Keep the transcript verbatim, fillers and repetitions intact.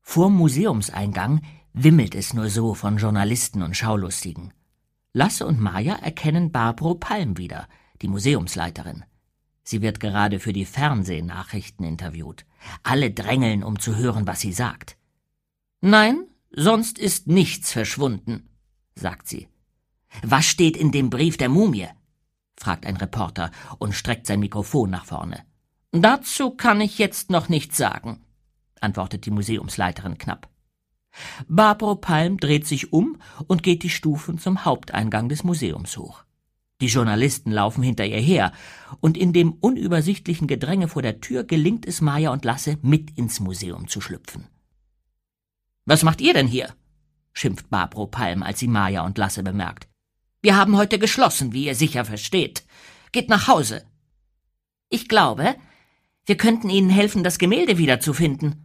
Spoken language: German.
Vorm Museumseingang wimmelt es nur so von Journalisten und Schaulustigen. Lasse und Maja erkennen Barbro Palm wieder, die Museumsleiterin. Sie wird gerade für die Fernsehnachrichten interviewt. Alle drängeln, um zu hören, was sie sagt. »Nein, sonst ist nichts verschwunden«, sagt sie. »Was steht in dem Brief der Mumie?« fragt ein Reporter und streckt sein Mikrofon nach vorne. »Dazu kann ich jetzt noch nichts sagen«, antwortet die Museumsleiterin knapp. Barbro Palm dreht sich um und geht die Stufen zum Haupteingang des Museums hoch. Die Journalisten laufen hinter ihr her, und in dem unübersichtlichen Gedränge vor der Tür gelingt es Maja und Lasse, mit ins Museum zu schlüpfen. »Was macht ihr denn hier?« schimpft Barbro Palm, als sie Maja und Lasse bemerkt. »Wir haben heute geschlossen, wie ihr sicher versteht. Geht nach Hause.« »Ich glaube, wir könnten Ihnen helfen, das Gemälde wiederzufinden«,